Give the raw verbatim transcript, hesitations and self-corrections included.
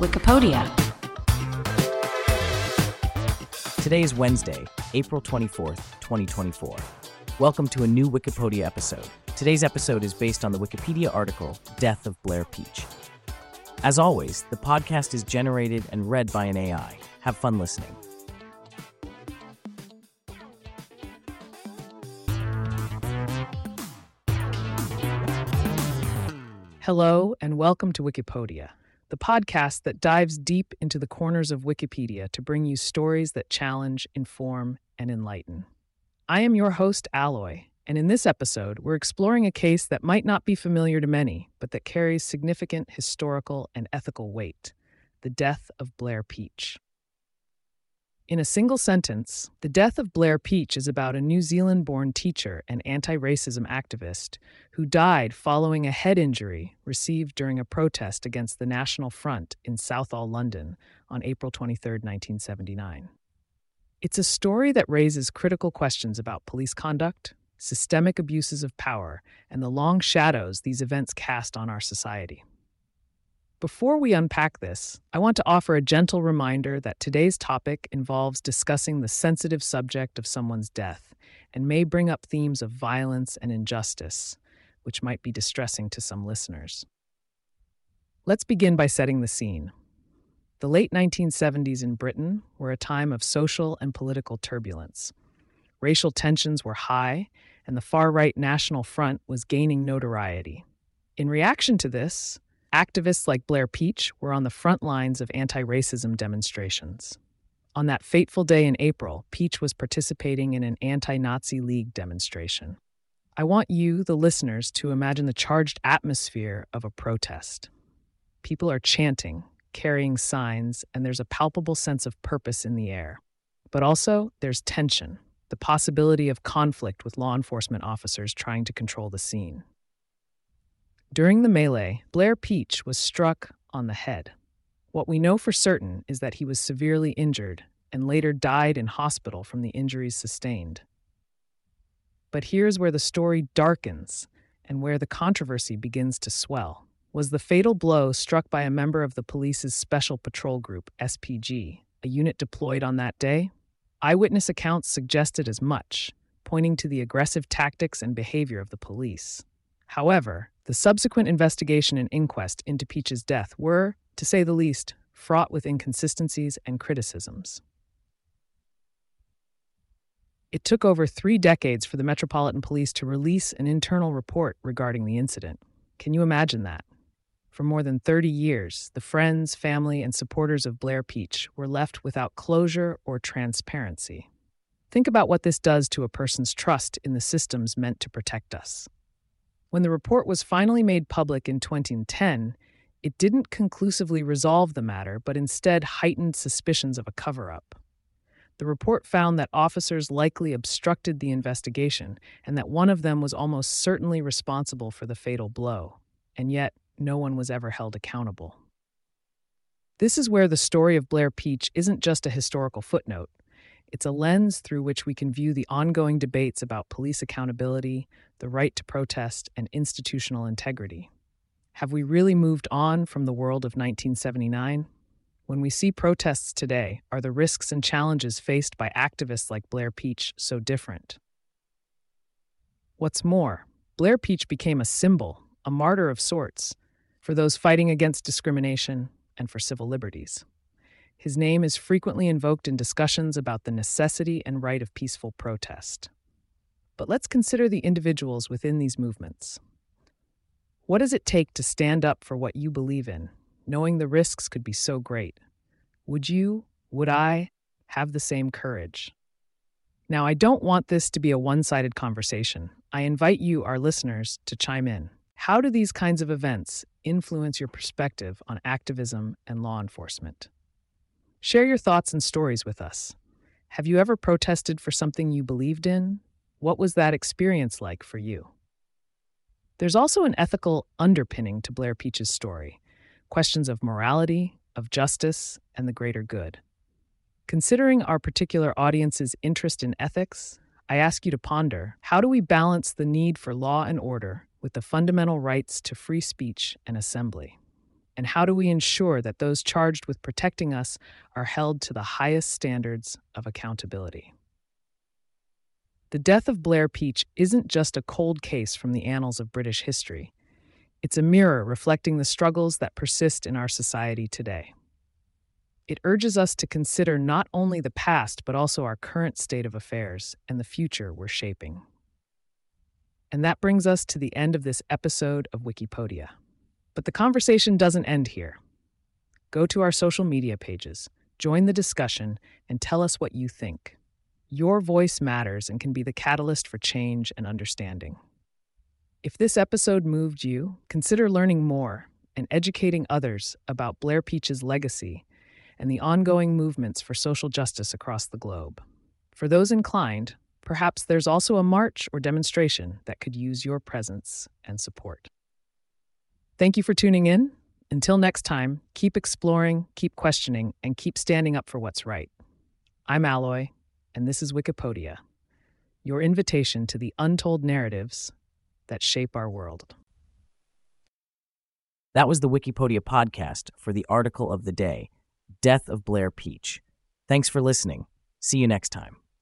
Wikipedia. Today is Wednesday, April twenty-fourth, twenty twenty-four. Welcome to a new Wikipedia episode. Today's episode is based on the Wikipedia article, Death of Blair Peach. As always, the podcast is generated and read by an A I. Have fun listening. Hello, and welcome to Wikipedia, the podcast that dives deep into the corners of Wikipedia to bring you stories that challenge, inform, and enlighten. I am your host, Alloy, and in this episode, we're exploring a case that might not be familiar to many, but that carries significant historical and ethical weight: the death of Blair Peach. In a single sentence, the death of Blair Peach is about a New Zealand-born teacher and anti-racism activist who died following a head injury received during a protest against the National Front in Southall, London, on April twenty-third, nineteen seventy-nine. It's a story that raises critical questions about police conduct, systemic abuses of power, and the long shadows these events cast on our society. Before we unpack this, I want to offer a gentle reminder that today's topic involves discussing the sensitive subject of someone's death and may bring up themes of violence and injustice, which might be distressing to some listeners. Let's begin by setting the scene. The late nineteen seventies in Britain were a time of social and political turbulence. Racial tensions were high, and the far-right National Front was gaining notoriety. In reaction to this, activists like Blair Peach were on the front lines of anti-racism demonstrations. On that fateful day in April, Peach was participating in an anti-Nazi League demonstration. I want you, the listeners, to imagine the charged atmosphere of a protest. People are chanting, carrying signs, and there's a palpable sense of purpose in the air. But also, there's tension, the possibility of conflict with law enforcement officers trying to control the scene. During the melee, Blair Peach was struck on the head. What we know for certain is that he was severely injured and later died in hospital from the injuries sustained. But here's where the story darkens and where the controversy begins to swell. Was the fatal blow struck by a member of the police's Special Patrol Group, S P G, a unit deployed on that day? Eyewitness accounts suggested as much, pointing to the aggressive tactics and behavior of the police. However, the subsequent investigation and inquest into Peach's death were, to say the least, fraught with inconsistencies and criticisms. It took over three decades for the Metropolitan Police to release an internal report regarding the incident. Can you imagine that? For more than thirty years, the friends, family, and supporters of Blair Peach were left without closure or transparency. Think about what this does to a person's trust in the systems meant to protect us. When the report was finally made public in twenty ten, it didn't conclusively resolve the matter, but instead heightened suspicions of a cover-up. The report found that officers likely obstructed the investigation and that one of them was almost certainly responsible for the fatal blow, and yet no one was ever held accountable. This is where the story of Blair Peach isn't just a historical footnote. It's a lens through which we can view the ongoing debates about police accountability, the right to protest, and institutional integrity. Have we really moved on from the world of nineteen seventy-nine? When we see protests today, are the risks and challenges faced by activists like Blair Peach so different? What's more, Blair Peach became a symbol, a martyr of sorts, for those fighting against discrimination and for civil liberties. His name is frequently invoked in discussions about the necessity and right of peaceful protest. But let's consider the individuals within these movements. What does it take to stand up for what you believe in, knowing the risks could be so great? Would you, would I, have the same courage? Now, I don't want this to be a one-sided conversation. I invite you, our listeners, to chime in. How do these kinds of events influence your perspective on activism and law enforcement? Share your thoughts and stories with us. Have you ever protested for something you believed in? What was that experience like for you? There's also an ethical underpinning to Blair Peach's story, questions of morality, of justice, and the greater good. Considering our particular audience's interest in ethics, I ask you to ponder, how do we balance the need for law and order with the fundamental rights to free speech and assembly? And how do we ensure that those charged with protecting us are held to the highest standards of accountability? The death of Blair Peach isn't just a cold case from the annals of British history. It's a mirror reflecting the struggles that persist in our society today. It urges us to consider not only the past, but also our current state of affairs and the future we're shaping. And that brings us to the end of this episode of Wikipedia. But the conversation doesn't end here. Go to our social media pages, join the discussion, and tell us what you think. Your voice matters and can be the catalyst for change and understanding. If this episode moved you, consider learning more and educating others about Blair Peach's legacy and the ongoing movements for social justice across the globe. For those inclined, perhaps there's also a march or demonstration that could use your presence and support. Thank you for tuning in. Until next time, keep exploring, keep questioning, and keep standing up for what's right. I'm Alloy, and this is Wikipedia, your invitation to the untold narratives that shape our world. That was the Wikipedia podcast for the article of the day, Death of Blair Peach. Thanks for listening. See you next time.